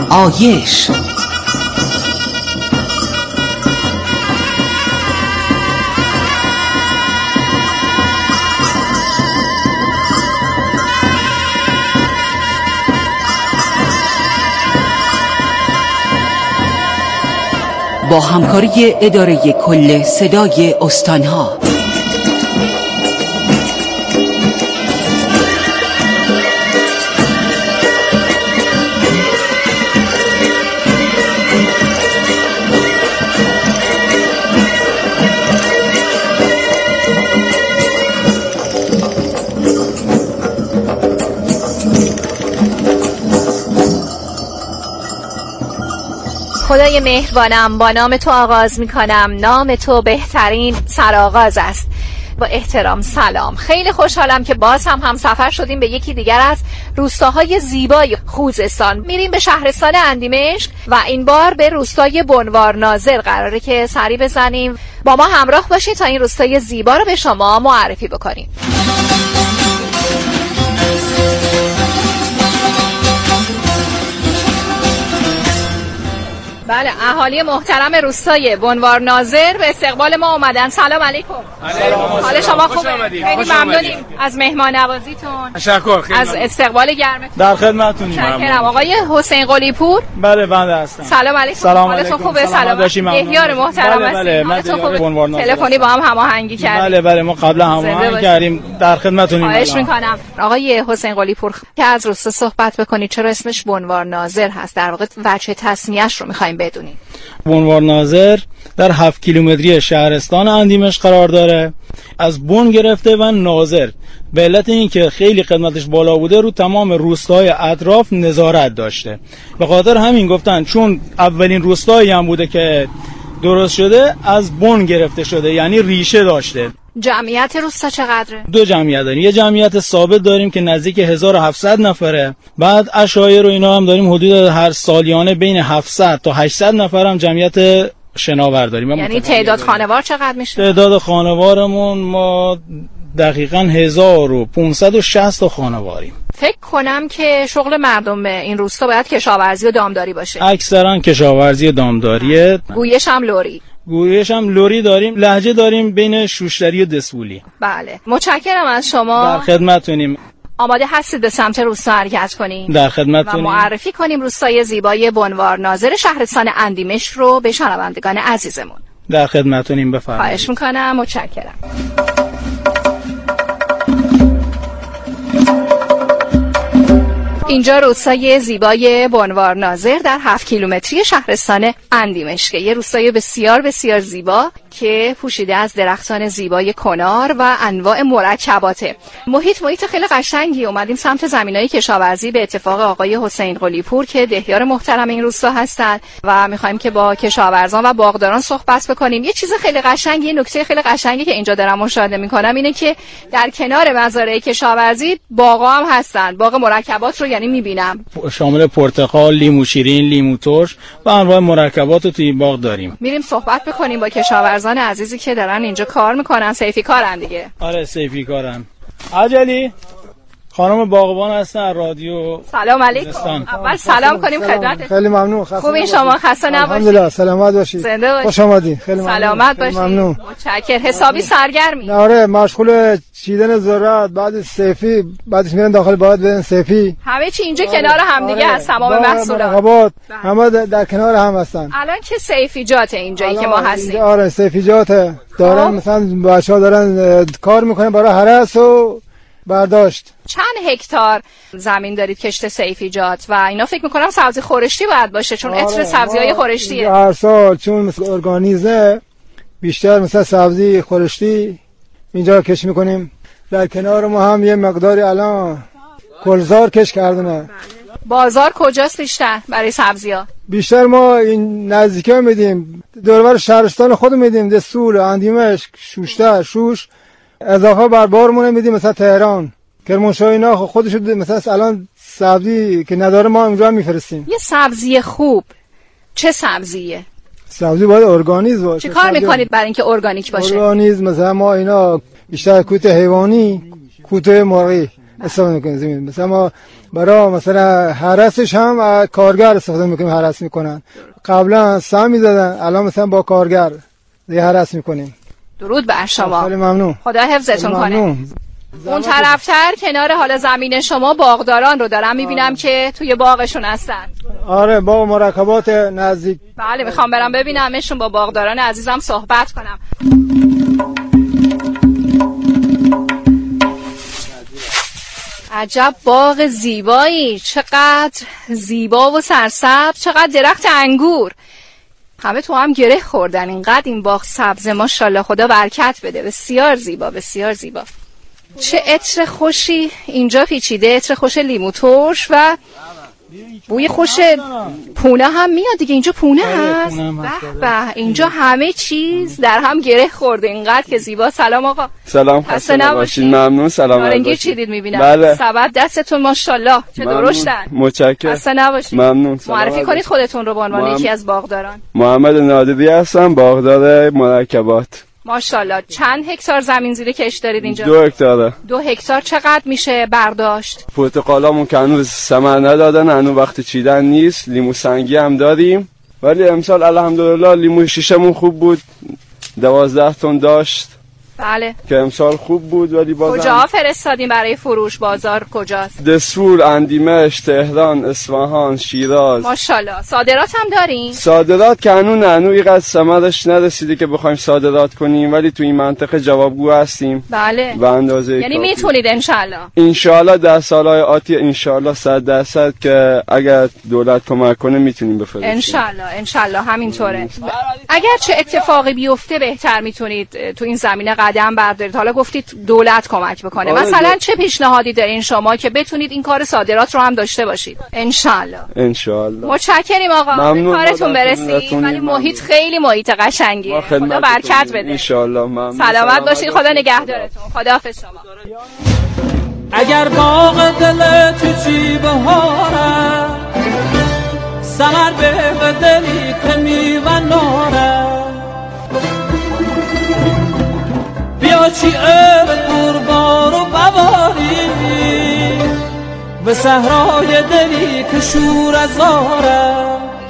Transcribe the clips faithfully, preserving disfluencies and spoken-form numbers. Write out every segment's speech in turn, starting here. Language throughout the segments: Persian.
آیش. با همکاری اداره کل صدای استانها. خدای مهربانم، با نام تو آغاز می کنم. نام تو بهترین سرآغاز است. با احترام سلام. خیلی خوشحالم که باز هم هم سفر شدیم به یکی دیگر از روستاهای زیبای خوزستان. میریم به شهرستان اندیمشک و این بار به روستای بنوار ناظر قراره که سری بزنیم. با ما همراه باشید تا این روستای زیبا رو به شما معرفی بکنیم. بله، اهالی محترم روستای بنوار ناظر به استقبال ما اومدن. سلام علیکم. حال شما خوبه؟ خیلی ممنونیم از مهمان نوازیتون. تشکر. از استقبال گرمتون. در خدمتتونیم. ممنونم. آقای حسین قلی پور. بله بنده هستم. سلام علیکم. سلام حالتون خوبه؟ سلام. بهیار محترم هستید. بله بله. تلفنی با هم هماهنگی کردیم. بله بله، ما قبلا هماهنگ کردیم. در خدمتتونیم. خواهش می‌کنم. آقای حسین قلی پور که از روستا صحبت بکنید، چرا اسمش بنوار ناظر هست؟ در واقع وجه تسمیه‌اش رو می‌خوایم بدونیم. بنوار ناظر در هفت کیلومتری شهرستان اندیمشک قرار داره. از بن گرفته و ناظر به علت اینکه خیلی قدمتش بالا بوده رو تمام روستاهای اطراف نظارت داشته. به خاطر همین گفتن چون اولین روستایی هم بوده که درست شده از بن گرفته شده، یعنی ریشه داشته. جمعیت روستا چقدره؟ دو جمعیت داریم. یه جمعیت ثابت داریم که نزدیک هزار و هفتصد نفره. بعد عشایر و اینا هم داریم، حدود هر سالیانه بین هفتصد تا هشتصد نفر هم جمعیت شناور داریم. یعنی تعداد خانوار چقدر میشه؟ تعداد خانوارمون ما دقیقاً هزار و پانصد و شصت تا خانواریم. فکر کنم که شغل مردم این روستا باید کشاورزی و دامداری باشه. اکثرا کشاورزی و دامداریه. گویش هم لوری. گویش هم لوری داریم. لهجه داریم بین شوشتری و دسپولی. بله، متشکرم از شما. در خدمتتونیم. آماده هستید به سمت روستا حرکت کنیم؟ در خدمتتونیم. و معرفی کنیم روستای زیبای بنوار ناظر شهرستان اندیمشک رو به شنوندگان عزیزمون. در خدمتتونیم، بفرمایید. خواهش میکنم. متشکرم. اینجا روستای زیبای بنوار ناظر در هفت کیلومتری شهرستان اندیمشک، یه روستای بسیار بسیار زیبا که پوشیده از درختان زیبای کنار و انواع مرکباته. محیط محیط خیلی قشنگی. اومدیم سمت زمینای کشاورزی به اتفاق آقای حسین قلی پور که دهیار محترم این روستا هستن و میخوایم که با کشاورزان و باغداران صحبت بکنیم. یه چیز خیلی قشنگی، نکته خیلی قشنگی که اینجا دارم مشاهده میکنم اینه که در کنار مزارع کشاورزی باغا هم هستن. باغ مرکبات رو یعنی میبینم شامل پرتقال، لیمو شیرین، لیمو ترش و انواع مرکبات رو توی باغ داریم. میریم صحبت بکنیم با کشاورزان عزیزی که دارن اینجا کار میکنن. سیفی کارن دیگه. آره سیفی کارن. عجلی خانم باغبان هستن رادیو. سلام علیکم. اول سلام کنیم خدمت. خیلی ممنون. خوبین شما؟ خسته نباشید. الحمدلله. سلامت باشید. زنده باشید. خوش آمدید. خیلی ممنون. سلامت باشید. ممنون. متشکرم. حسابی سرگرمی. آره مشغول چیدن ذرات، بعد سیفی، بعدش میرن داخل باغ بدن سیفی. همه چی اینجا آره. کنار هم دیگه هست. تمام آره. محصولات همه در کنار هم هستن. الان که سیفیجات اینجایی که ما هستیم. آره سیفیجات دارن، مثلا بچه‌ها دارن کار میکنن برای هرس و برداشت. چند هکتار زمین دارید کشت سیفیجات و اینا؟ فکر میکنم سبزی خورشتی باید باشه چون عطر سبزی‌های خورشتیه. هر سال چون مثل ارگانیزه بیشتر مثلا سبزی خورشتی اینجا کش میکنیم. در کنار ما هم یه مقداری الان گلزار کش کردنه. بازار کجاست بیشتر برای سبزی‌ها؟ بیشتر ما این نزدیکی ها میدیم، دوربر شهرستان خود میدیم، دستور، اندیمشک، شوشتر، شوش، اضافه بر بارمون میدیم مثلا تهران، کرمانشاه اینا خودشو مثلا الان سبزی که نداره ما اینجا میفرستیم. یه سبزی خوب چه سبزیه؟ سبزی باید ارگانیز باشه. چه کار میکنید برای اینکه ارگانیک باشه؟ ارگانیز مثلا ما اینا بیشتر کوت حیوانی، کوت مرغی استفاده میکنیم زمین. مثلا ما برای مثلا هرسش هم کارگر استفاده میکنیم، هرس میکنن. قبلا سهم میزدن، الان مثلا با کارگر دیگه هرس میکنیم. درود بر شما. خیلی ممنون. خدا حفظتون کنه. اون طرفتر کنار حال زمین شما باغداران رو دارم میبینم که توی باغشون هستن. آره باغ مرکبات نزدیک. بله میخوام برم ببینمشون، با باغداران عزیزم صحبت کنم. عجب باغ زیبایی، چقدر زیبا و سرسبز، چقدر درخت انگور. همه تو هم گره خوردن، اینقدر این باغ سبز، ماشاءالله خدا برکت بده. بسیار زیبا، بسیار زیبا. چه عطر خوشی اینجا پیچیده، عطر خوش لیمو ترش و بوی خوش پونه هم میاد دیگه. اینجا پونه هست. به به، اینجا همه چیز در هم گره خورده، اینقدر که زیبا. سلام آقا. سلام، خسته نباشید. ممنون. سلام. نارنگی چیدید میبینم. بله. سبد دستتون ماشاءالله چه درشتن. متشکرم. خسته نباشید. ممنون. معرفی کنید خودتون رو به عنوان یکی از باغداران. محمد نادری هستم، باغدار مرکبات. ماشاءالله. چند هکتار زمین زیر کش دارید اینجا؟ دو هکتاره. دو هکتار چقدر میشه برداشت؟ پرتقالامون که هنوز ثمر ندادن، هنوز وقت چیدن نیست. لیمو سنگی هم داریم، ولی امسال الحمدلله لیمو شیشمون خوب بود، دوازده تن داشت. بله. که امسال خوب بود، ولی بازم کجا فرستادیم برای فروش؟ بازار کجاست؟ دسفول، اندیمش، تهران، اصفهان، شیراز. ماشاءالله. صادرات هم دارین؟ صادرات که هنوز هنوز اینقدر ثمرش نرسیده که بخوایم صادرات کنیم، ولی تو این منطقه جوابگو هستیم. بله. به اندازه یعنی میتونید انشالله انشالله در سالهای آتی انشالله صد درصد که اگر دولت کمک کنه میتونیم بفرستیم. انشالله انشالله همینطوره. اگر چه اتفاقی بیفته بهتر میتونید تو این زمینه قدم بردارید. حالا گفتید دولت کمک بکنه، مثلا چه پیشنهادی دارین شما که بتونید این کار صادرات رو هم داشته باشید؟ انشالله. انشالله. متشکریم آقا. کارتون برسید. ولی محیط خیلی محیط قشنگیه. خدا برکت بده. انشالله. ممنون. سلامت باشید. خدا نگهدارتون. خداحافظ شما. اگر باغ دل تو چی بهاره، سمر به دلی که میوه ناره، بیا چی اب قربان و بواری، به صحرای دلی که شور ازاره.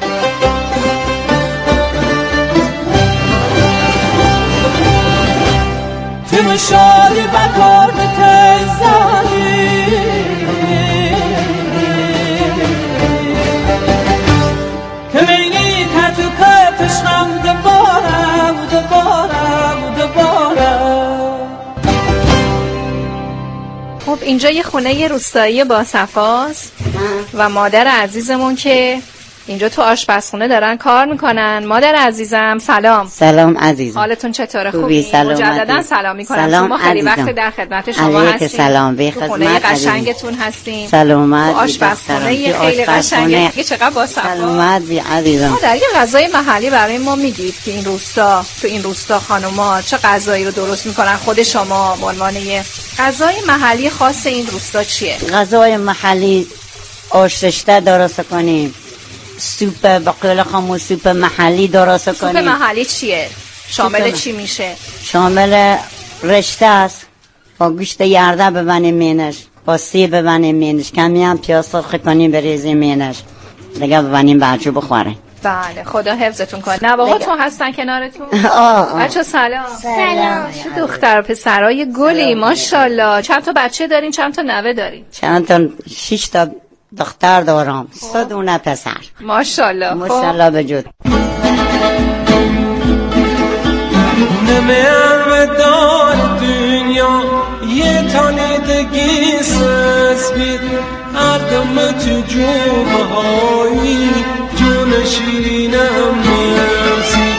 تیم شادی بکار نکی زالی، که بینی که تو که تشنم دباره و دباره و دباره. خب اینجا یه خونه روستایی با صفاست و مادر عزیزمون که اینجا تو آشپزخونه دارن کار میکنن. مادر عزیزم سلام. سلام عزیزم. حالتون چطوره؟ خوبی؟ خوبی؟ مجددا سلام میکنم. سلام شما خیلی عزیزم. وقت در خدمت شما علیک هستیم. سلام. به خدمت خونه قشنگتون هستیم. سلامت. تو آشپزخونه خیلی قشنگه. دیگه چقدر با صفا. سلامت بی عزیزم. مادر یه غذای محلی برای ما میگید که این روستا تو این روستا خانوما چه غذایی رو درست میکنن؟ خود شما به عنوان یه غذای محلی خاص این روستا چیه؟ غذای محلی آش رشته درست کنیم، سوپ بقیل خامو، سوپ محلی درست کنیم. سوپ محلی چیه؟ شامل چی میشه؟ شامل رشته است، با گوشت یرده ببنیم مینش، با سیب ببنیم مینش، کمی هم پیاز سرخ کنیم بریزیم مینش، دیگه ببنیم برچو بخوریم. بله خدا حفظتون کنه. نواهاتون هستن کنارتون؟ بچه سلام. سلام. چه دختر پسرای گلی ماشاءالله. چند تا بچه دارین؟ چند تا نوه دارین؟ چند تا شش تا دختر دارم، سه دونه پسر. ماشاءالله. ماشاءالله بجود. نمیام دار دنیا یه تانیدگی سسبید، اردم تو جوبه هایی جون شیرینم میرسید.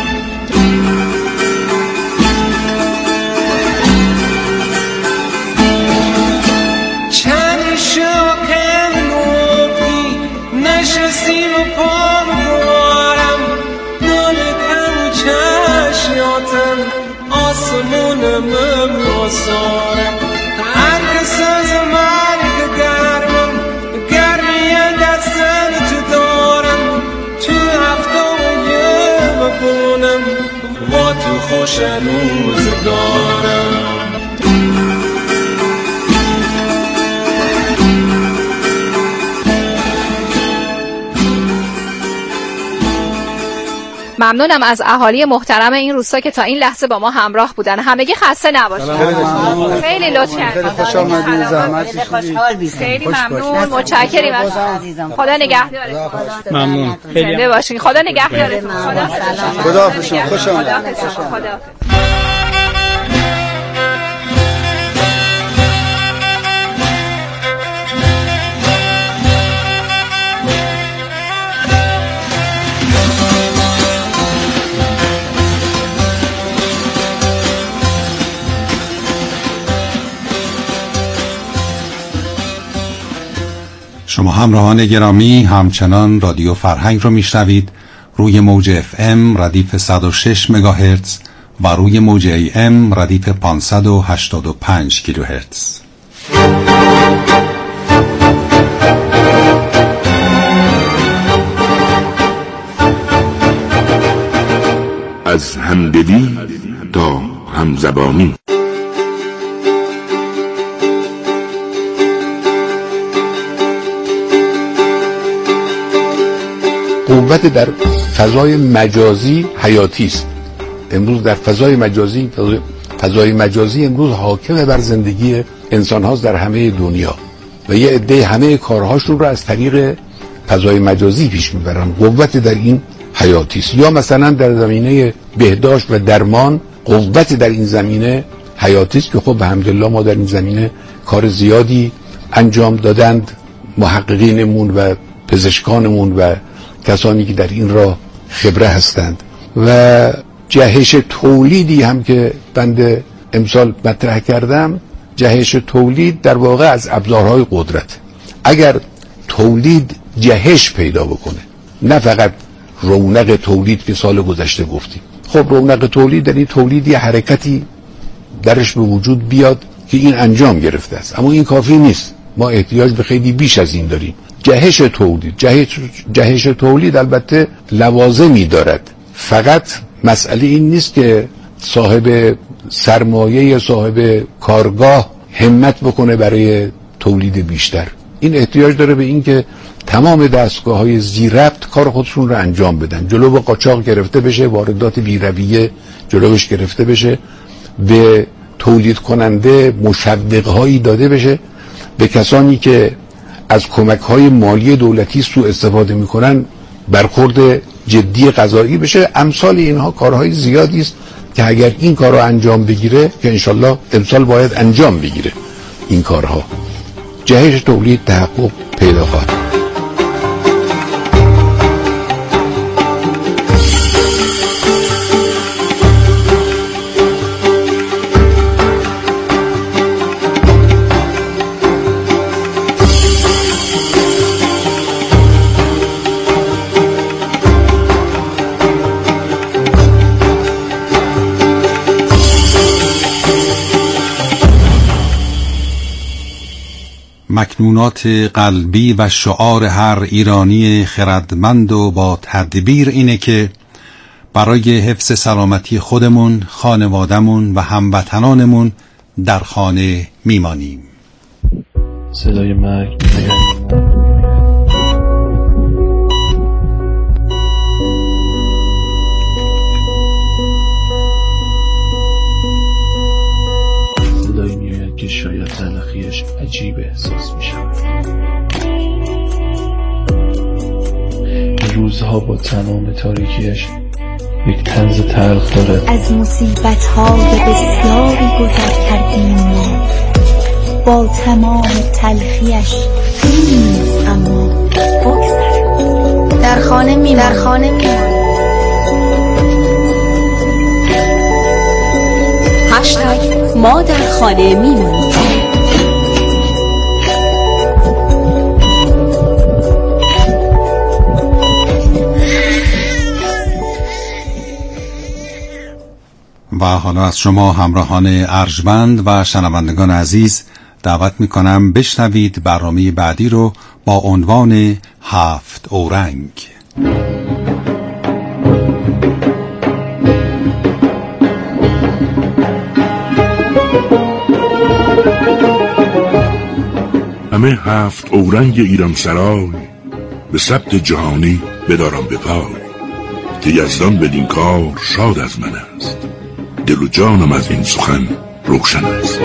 چند شاکم نوفی نشستیم و پام روارم، دل کم چشیاتم آسمونم راسارم. هر کس از مرگ گرمم گرمی دستم تو دارم، تو هفتای ببونم با تو خوش روزگارم. ممنونم از اهالی محترم این روستا که تا این لحظه با ما همراه بودن. همگی خسته نباشید. خیلی لطف کردید. خوش آمدید. زحمت خوشحال خیلی ممنون. متشکریم از خدا نگهدارتون. ممنون. خیلی زنده باشین. خدا نگهدارتون. خدا حافظ. خوش آمدید. خدا. شما همراهان گرامی همچنان رادیو فرهنگ رو میشنوید روی موج اف ام ردیف صد و شش مگاهرتز و روی موج ای ام ردیف پانصد و هشتاد و پنج کیلوهرتز. از همدلی تا همزبانی. قوت در فضای مجازی حیاتی است. امروز در فضای مجازی فضای مجازی امروز حاکم بر زندگی انسان هاست در همه دنیا و یه عده همه کارهاشون رو از طریق فضای مجازی پیش میبرن. قوت در این حیاتی است. یا مثلا در زمینه بهداشت و درمان قوت در این زمینه حیاتی است که خب الحمدلله ما در این زمینه کار زیادی انجام دادند محققینمون و پزشکانمون و کسانی که در این راه خبره هستند. و جهش تولیدی هم که بنده امسال مطرح کردم، جهش تولید در واقع از ابزارهای قدرت. اگر تولید جهش پیدا بکنه، نه فقط رونق تولید که سال گذشته گفتیم، خب رونق تولید در این تولیدی حرکتی درش به وجود بیاد که این انجام گرفته است، اما این کافی نیست. ما احتیاج به خیلی بیش از این داریم. جهش تولید جهش, جهش تولید البته لوازمی دارد. فقط مسئله این نیست که صاحب سرمایه صاحب کارگاه همت بکنه برای تولید بیشتر. این احتیاج داره به این که تمام دستگاه های زیربط کار خودشون رو انجام بدن، جلو با قاچاق گرفته بشه، واردات بی‌رویه جلوش گرفته بشه، به تولید کننده مشوق هایی داده بشه، به کسانی که از کمک های مالی دولتی سوء استفاده میکنن برخورد جدی قضایی بشه. امثال اینها کارهای زیادی است که اگر این کار رو انجام بگیره، که انشالله امسال باید انجام بگیره این کارها، جهش تولید تحقق پیدا خواهد. مکنونات قلبی و شعار هر ایرانی خردمند و با تدبیر اینه که برای حفظ سلامتی خودمون، خانوادمون و هموطنانمون در خانه میمانیم. صدای مرگ صدایی میآید که شاید تلخیش عجیب احساس می شود. روزها با تمام تاریکیش یک طنز تلخ دارد. از مصیبت‌های بسیاری گذر کردیم ما، با تمام تلخیش نیز اما بگذر. در خانه می در خانه می هشتگ ما در خانه میمونیم. و حالا از شما همراهان ارجمند و شنوندگان عزیز دعوت میکنم بشنوید برنامه بعدی رو با عنوان هفت اورنگ. همه هفت اورنگ ایران سرای به ثبت جهانی بدارم به پای. که یزدان بدین کار شاد از من است، دل و جانم از این سخن روشن است.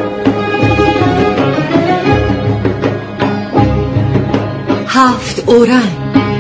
هفت اورنگ.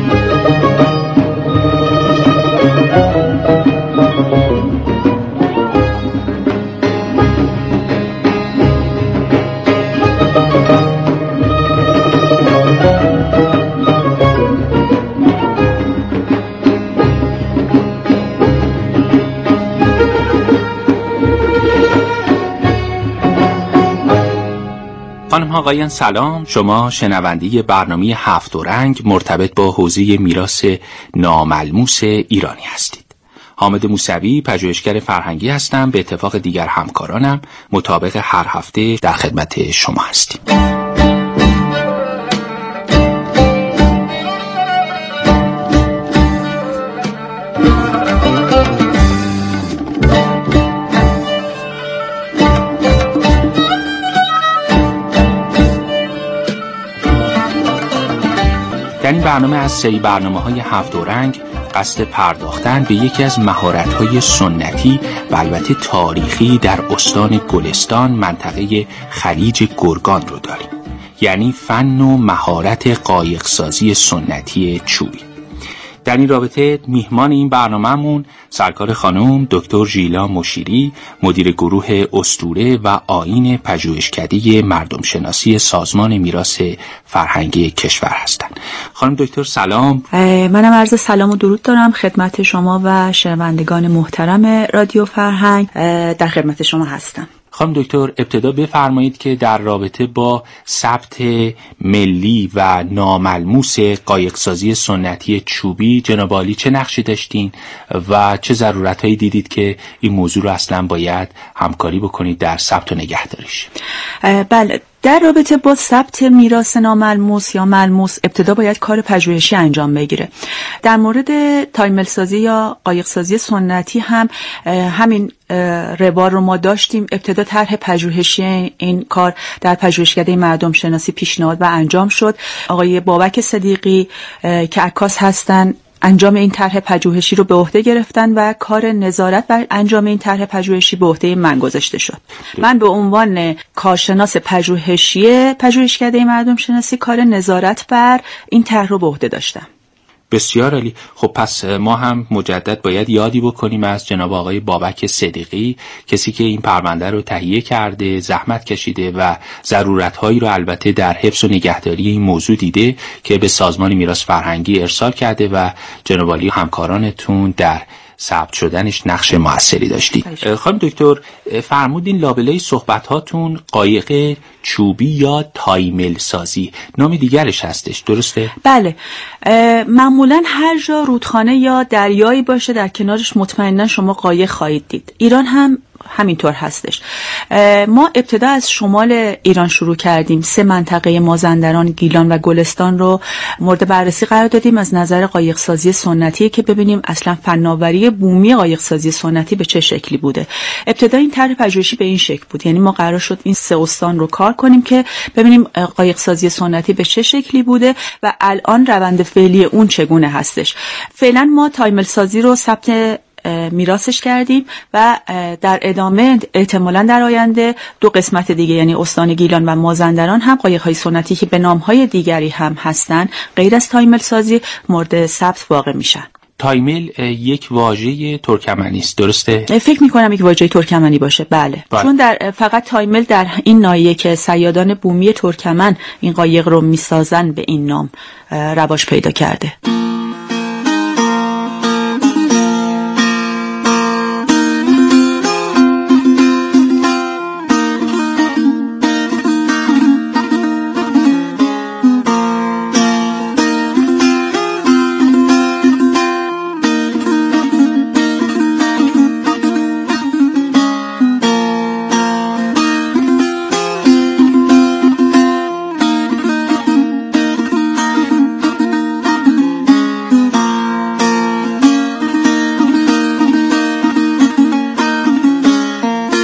خانم آقایان سلام. شما شنونده برنامه هفت اورنگ مرتبط با حوزه میراث ناملموس ایرانی هستید. حامد موسوی پژوهشگر فرهنگی هستم. به اتفاق دیگر همکارانم مطابق هر هفته در خدمت شما هستیم. در این برنامه از سری برنامه‌های هفت اورنگ قصد پرداختن به یکی از مهارت‌های سنتی و البته تاریخی در استان گلستان منطقه خلیج گرگان رو داریم، یعنی فن و مهارت قایقسازی سنتی چوبی. در این رابطه میهمان این برنامه‌مون سرکار خانم دکتر ژیلا مشیری، مدیر گروه اسطوره و آیین پژوهشکده مردم شناسی سازمان میراث فرهنگی کشور هستند. خانم دکتر سلام. منم عرض سلام و درود دارم خدمت شما و شنوندگان محترم رادیو فرهنگ. در خدمت شما هستم. خانم دکتر ابتدا بفرمایید که در رابطه با ثبت ملی و ناملموس قایقسازی سنتی چوبی جناب عالی چه نقشی داشتین و چه ضرورت‌هایی دیدید که این موضوع رو اصلا باید همکاری بکنید در ثبت و نگهداریش؟ بله، در رابطه با ثبت میراث ناملموس یا ملموس ابتدا باید کار پژوهشی انجام بگیره. در مورد تایمل سازی یا قایق سازی سنتی هم همین روال رو ما داشتیم. ابتدا طرح پژوهشی این کار در پژوهشکده مردم شناسی پیشنهاد و انجام شد. آقای بابک صدیقی که عکاس هستن انجام این طرح پژوهشی رو به عهده گرفتن و کار نظارت بر انجام این طرح پژوهشی به عهده من گذاشته شد. من به عنوان کارشناس پژوهشی پژوهشکده مردم شناسی کار نظارت بر این طرح رو به عهده داشتم. بسیار عالی. خب پس ما هم مجدد باید یادی بکنیم از جناب آقای بابک صدیقی، کسی که این پرونده رو تهیه کرده، زحمت کشیده و ضرورت‌هایی رو البته در حفظ و نگهداری این موضوع دیده که به سازمان میراث فرهنگی ارسال کرده و جناب عالی همکارانتون در ثبت شدنش نقش موثری داشتید. خانم دکتر فرمودین لابلای صحبت‌هاتون قایق چوبی یا تایمل سازی نام دیگرش هستش، درسته؟ بله، معمولا هر جا رودخانه یا دریایی باشه در کنارش مطمئنا شما قایق خواهید دید. ایران هم همینطور هستش. ما ابتدا از شمال ایران شروع کردیم. سه منطقه مازندران، گیلان و گلستان رو مورد بررسی قرار دادیم از نظر قایق سازی سنتی که ببینیم اصلا فناوری بومی قایق سازی سنتی به چه شکلی بوده. ابتدا این طرح پژوهشی به این شکل بود، یعنی ما قرار شد این سه استان رو کار کنیم که ببینیم قایق سازی سنتی به چه شکلی بوده و الان روند فعلی اون چگونه هستش. فعلا ما تایمل سازی رو ثبت میراثش کردیم و در ادامه احتمالاً در آینده دو قسمت دیگه یعنی استان گیلان و مازندران هم قایق‌های سنتی که به نام‌های دیگری هم هستن غیر از تایمل سازی مورد ثبت واقع میشن. تایمل یک واژه ترکمنی است، درسته؟ فکر می‌کنم یک واژه ترکمنی باشه. بله. بله. چون در فقط تایمل در این ناحیه که صیادان بومی ترکمن این قایق رو میسازن به این نام رواج پیدا کرده.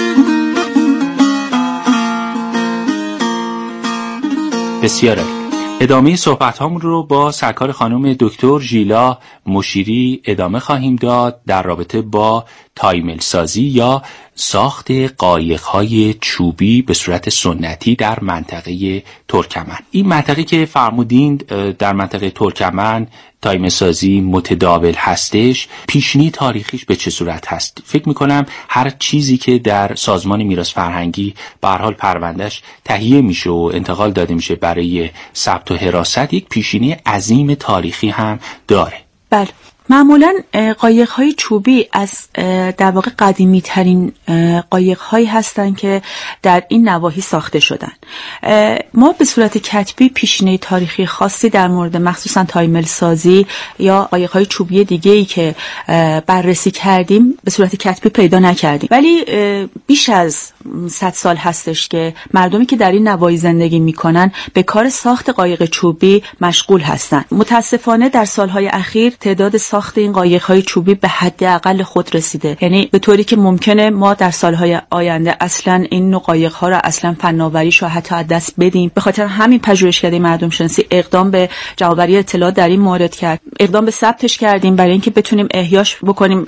بسیاره. ادامه صحبت هامون رو با سرکار خانم دکتر ژیلا مشیری ادامه خواهیم داد در رابطه با تایمل سازی یا ساخت قایق‌های چوبی به صورت سنتی در منطقه ترکمن. این منطقه که فرمودین در منطقه ترکمن تایمل سازی متداول هستش، پیشینی تاریخیش به چه صورت هست؟ فکر میکنم هر چیزی که در سازمان میراث فرهنگی به هر حال پروندهش تهیه میشه و انتقال داده میشه برای ثبت و حراست، یک پیشینی عظیم تاریخی هم داره. بله، معمولا قایق‌های چوبی از در واقع قدیمی ترین قایق‌هایی هستند که در این نواحی ساخته شدن. ما به صورت کتبی پیشینه تاریخی خاصی در مورد مخصوصا تایمل سازی یا قایق‌های چوبی دیگه‌ای که بررسی کردیم به صورت کتبی پیدا نکردیم، ولی بیش از صد سال هستش که مردمی که در این نواحی زندگی میکنن به کار ساخت قایق چوبی مشغول هستند. متاسفانه در سالهای اخیر تعداد ساخت این قایق‌های چوبی به حداقل خود رسیده، یعنی به طوری که ممکنه ما در سالهای آینده اصلا این نوع قایق‌ها را اصلا فناوریش رو حتی از دست بدیم. به خاطر همین پژوهشکده مردم شناسی اقدام به جمع‌آوری اطلاعات در این مورد کرد، اقدام به ثبتش کردیم برای اینکه بتونیم احیاش بکنیم.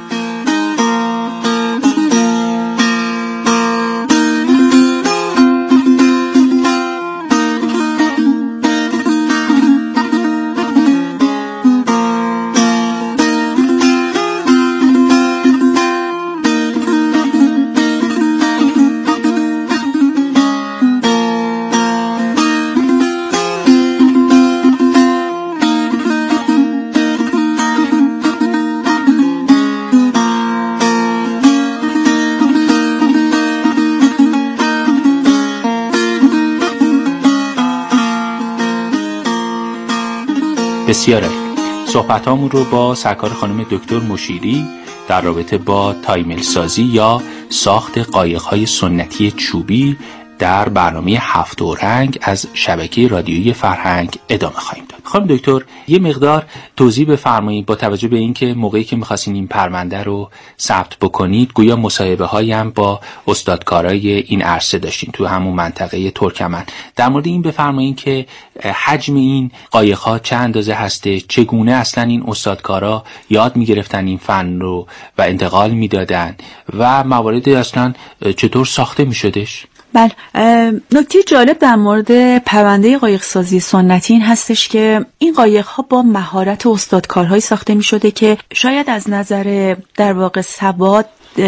بسیار عالی. صحبتامون رو با سرکار خانم دکتر مشیری در رابطه با تایمل سازی یا ساخت قایق‌های سنتی چوبی در برنامه هفت رنگ از شبکه رادیویی فرهنگ ادامه خواهیم داد. خانم دکتر یه مقدار توضیح بفرمایید با توجه به اینکه موقعی که می‌خواستین این پرونده رو ثبت بکنید گویا مصاحبه‌هایی هم با استادکارای این عرصه داشتین تو همون منطقه ترکمن. در مورد این بفرمایید که حجم این قایق‌ها چه اندازه هسته، چگونه اصلا این استادکارا یاد می‌گرفتن این فن رو و انتقال میدادن و موارد اصلا چطور ساخته می‌شدش؟ بله، نکته جالب در مورد پرونده قایق سازی سنتی این هستش که این قایق ها با مهارت استادکارهایی ساخته می شده که شاید از نظر در واقع سواد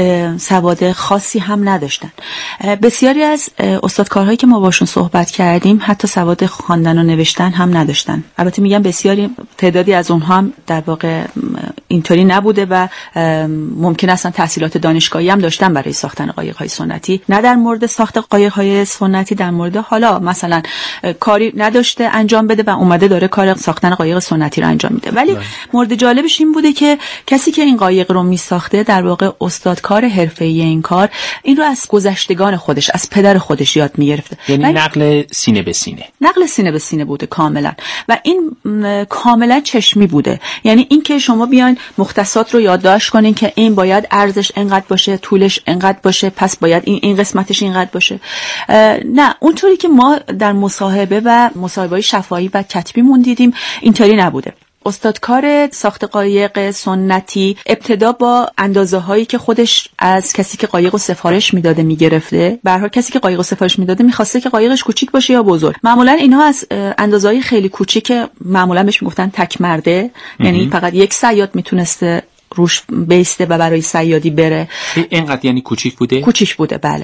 سواد خاصی هم نداشتن. بسیاری از استادکارهایی که ما باشون صحبت کردیم حتی سواد خواندن و نوشتن هم نداشتن. البته میگم بسیاری، تعدادی از اونها هم در واقع اینطوری نبوده و ممکن است تحصیلات دانشگاهی هم داشتن برای ساختن قایق‌های سنتی. نه در مورد ساخت قایق‌های سنتی، در مورد حالا مثلا کاری نداشته انجام بده و اومده داره کار ساختن قایق سنتی رو انجام میده. ولی بله. مورد جالبش این بوده که کسی که این قایق رو میساخته در واقع استاد کار حرفه‌ای این کار این رو از گذشتگان خودش، از پدر خودش یاد می‌گرفته. یعنی نقل سینه به سینه. نقل سینه به سینه بوده کاملا و این کاملا چشمی بوده. یعنی این که شما بیاین مختصات رو یادداشت کنین که این باید عرضش اینقدر باشه، طولش اینقدر باشه، پس باید این این قسمتش اینقدر باشه. نه، اونطوری که ما در مصاحبه و مصاحبه‌های شفاهی و کتبیمون دیدیم اینطوری نبوده. استادکار ساخت قایق سنتی ابتدا با اندازه هایی که خودش از کسی که قایق رو سفارش میداده میگرفته. به هر حال کسی که قایق رو سفارش میداده میخواسته که قایقش کوچیک باشه یا بزرگ. معمولا اینها از اندازه های خیلی کوچیک، معمولا بهش میگفتن تک مرده، یعنی فقط یک صیاد میتونسته روش بیسته و برای صیادی بره. اینقدر یعنی کوچیک بوده؟ کوچیک بوده، بله.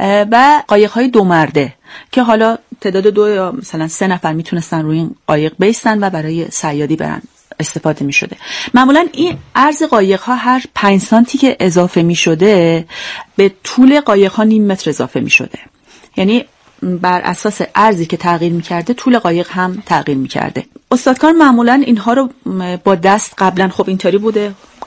و قایق های دو مرده که حالا تعداد دو یا مثلا سه نفر میتونستن روی این قایق بیستن و برای صیادی برن استفاده می شده. معمولا این عرض قایق ها هر پنج سانتی که اضافه می شده به طول قایق ها نیم متر اضافه می شده. یعنی بر اساس عرضی که تغییر می کرده طول قایق هم تغییر می کرده. استادکار معمولا اینها رو با دست قبلا خب اینطوری بوده،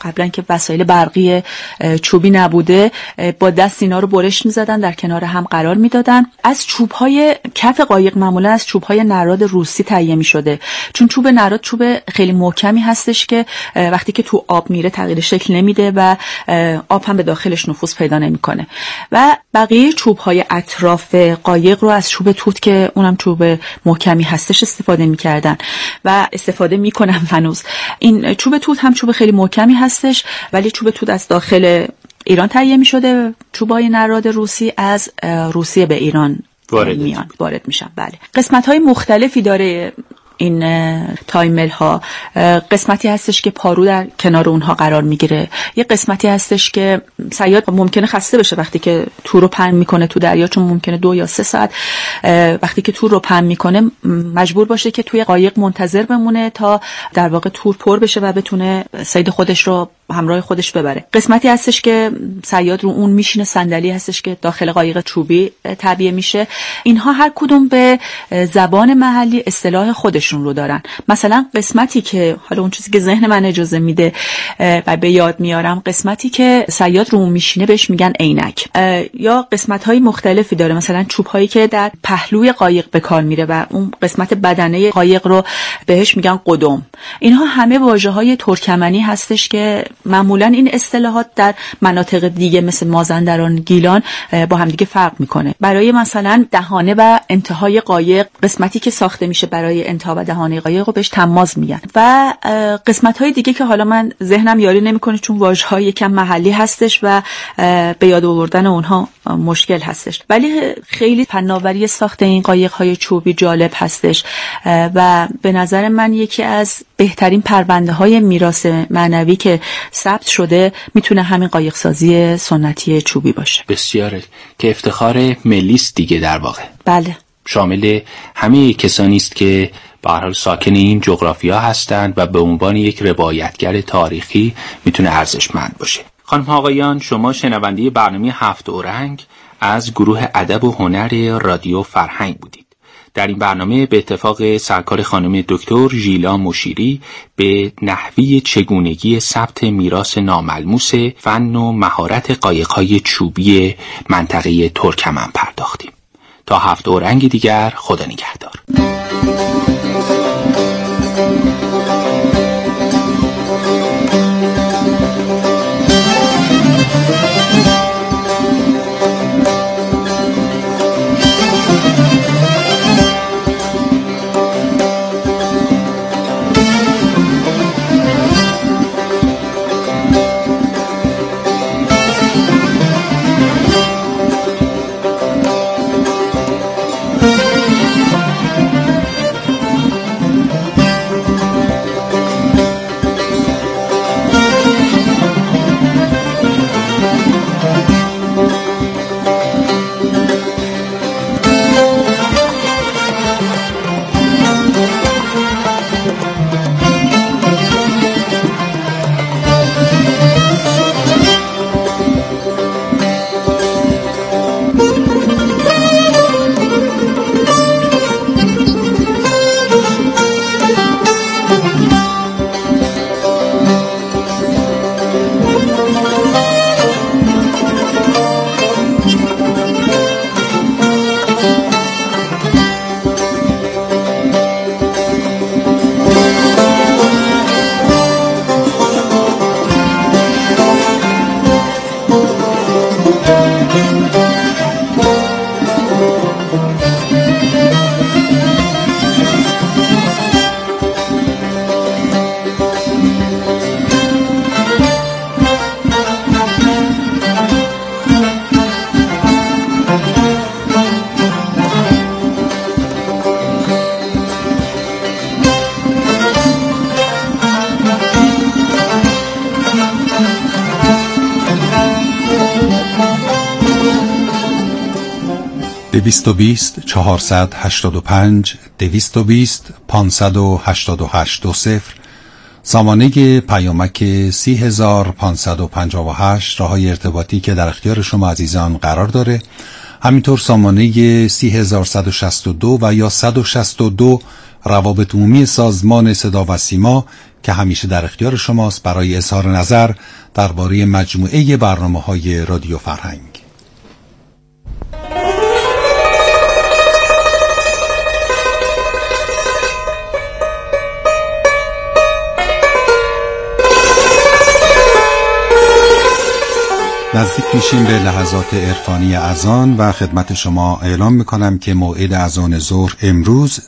قبلا که وسایل برقی چوبی نبوده، با دست اینا رو برش می‌زدن، در کنار هم قرار میدادن. از چوب‌های کف قایق معمولا از چوب‌های نراد روسی تهیه می‌شده، چون چوب نراد چوب خیلی محکمی هستش که وقتی که تو آب میره تغییر شکل نمیده و آب هم به داخلش نفوذ پیدا نمیکنه. و بقیه چوب‌های اطراف قایق رو از چوب توت که اونم چوب محکمی هستش استفاده می‌کردن و استفاده می‌کنن هنوز. این چوب توت هم چوب خیلی محکمی هستش، ولی چوب توت از داخل ایران تهیه می‌شده، چوب‌های نراد روسی از روسیه به ایران وارد میان وارد میشن. بله، قسمت‌های مختلفی داره این تایمل ها. قسمتی هستش که پارو در کنار اونها قرار میگیره، یه قسمتی هستش که صیاد ممکنه خسته بشه وقتی که تور رو پهن میکنه تو دریا، چون ممکنه دو یا سه ساعت وقتی که تور رو پهن میکنه مجبور باشه که توی قایق منتظر بمونه تا در واقع تور پر بشه و بتونه صید خودش رو همراه خودش ببره. قسمتی هستش که صیاد رو اون میشینه، صندلی هستش که داخل قایق چوبی تعبیه میشه. اینها هر کدوم به زبان محلی اصطلاح خودشون رو دارن. مثلا قسمتی که حالا اون چیزی که ذهن من اجازه میده و به یاد میارم، قسمتی که صیاد رو اون میشینه بهش میگن عینک. یا قسمت‌های مختلفی داره، مثلا چوب‌هایی که در پهلوی قایق به کار میره و اون قسمت بدنه قایق رو بهش میگن قدم. اینها همه واژه‌های ترکمنی هستش که معمولا این اصطلاحات در مناطق دیگه مثل مازندران، گیلان با همدیگه فرق میکنه. برای مثلا دهانه و انتهای قایق، قسمتی که ساخته میشه برای انتها و دهانه قایق رو بهش تماز میگن. و قسمت‌های دیگه که حالا من ذهنم یاری نمیکنه چون واژه‌های یکم محلی هستش و به یاد آوردن اونها مشکل هستش، ولی خیلی فناوری ساخت این قایق‌های چوبی جالب هستش و به نظر من یکی از بهترین پرونده‌های میراث معنوی که ثبت شده میتونه همین قایق سازی سنتی چوبی باشه. بسیاره، که افتخار ملی است دیگه در واقع. بله، شامل همه کسانی است که به هر حال ساکن این جغرافیا هستند و به عنوان یک روایتگر تاریخی میتونه ارزشمند باشه. خانم آقایان، شما شنونده برنامه هفت اورنگ از گروه ادب و هنر رادیو فرهنگ بودید. در این برنامه به اتفاق سرکار خانم دکتر ژیلا مشیری به نحوی چگونگی ثبت میراث ناملموس فن و مهارت قایق‌های چوبی منطقه ترکمن پرداختیم. تا هفت اورنگ دیگر، خدا نگهدار. دویست و بیست چهارصد هشتاد و پنج دویست و بیست پانصد و هشتاد و هشت دو صفر سامانه پیامک سی هزار پانصد و پنجاه و هشت راههای ارتباطی که در اختیار شما عزیزان قرار داره، همینطور سامانه سی هزار صد و شصت و دو و یا صد و شصت و دو روابط عمومی سازمان صدا و سیما که همیشه در اختیار شماست برای اظهار نظر درباره مجموعه برنامه‌های رادیو فرهنگ. نزدیک میشیم به لحظات عرفانی اذان و خدمت شما اعلام میکنم که موعد اذان ظهر امروز